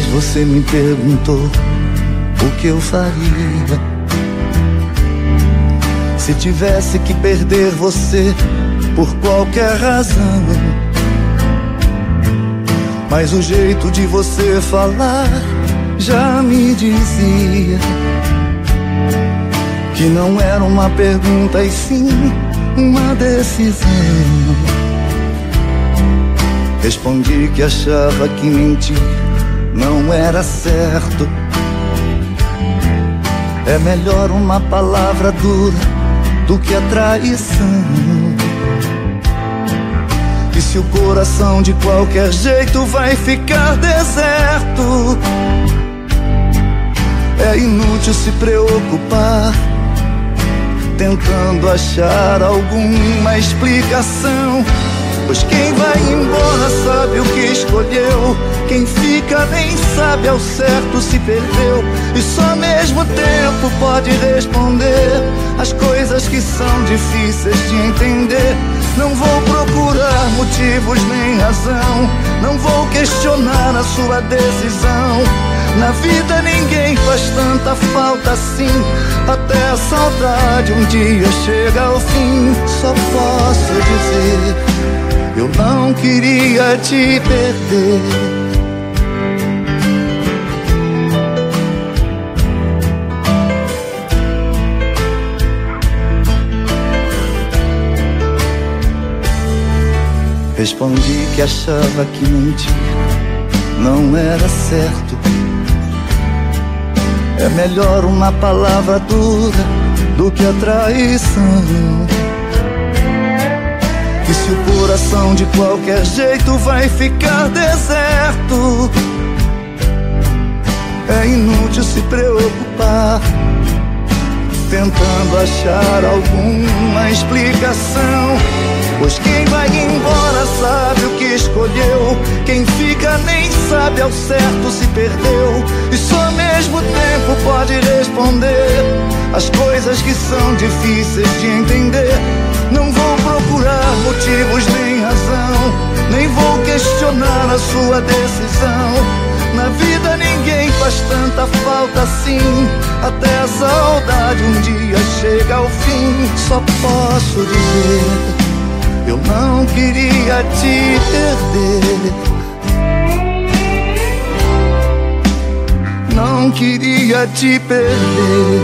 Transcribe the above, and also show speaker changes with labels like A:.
A: você me perguntou o que eu faria se tivesse que perder você por qualquer razão. Mas o jeito de você falar já me dizia que não era uma pergunta e sim uma decisão. Respondi que achava que mentir não era certo. É melhor uma palavra dura do que a traição. E se o coração de qualquer jeito vai ficar deserto, é inútil se preocupar tentando achar alguma explicação. Pois quem vai embora sabe o que escolheu, quem fica nem sabe ao certo se perdeu. E só mesmo o tempo pode responder as coisas que são difíceis de entender. Não vou procurar motivos nem razão, não vou questionar a sua decisão. Na vida ninguém faz tanta falta assim, até a saudade um dia chega ao fim. Só posso dizer, eu não queria te perder. Respondi que achava que mentir não era certo. É melhor uma palavra dura do que a traição. E se o coração de qualquer jeito vai ficar deserto, é inútil se preocupar tentando achar alguma explicação. Pois quem vai embora sabe o que escolheu, quem fica nem sabe ao certo se perdeu. E só mesmo o tempo pode responder as coisas que são difíceis de entender. Não vou procurar motivos nem razão, nem vou questionar a sua decisão. Na vida ninguém faz tanta falta assim, até a saudade um dia chega ao fim. Só posso dizer, eu não queria te perder. Não queria te perder.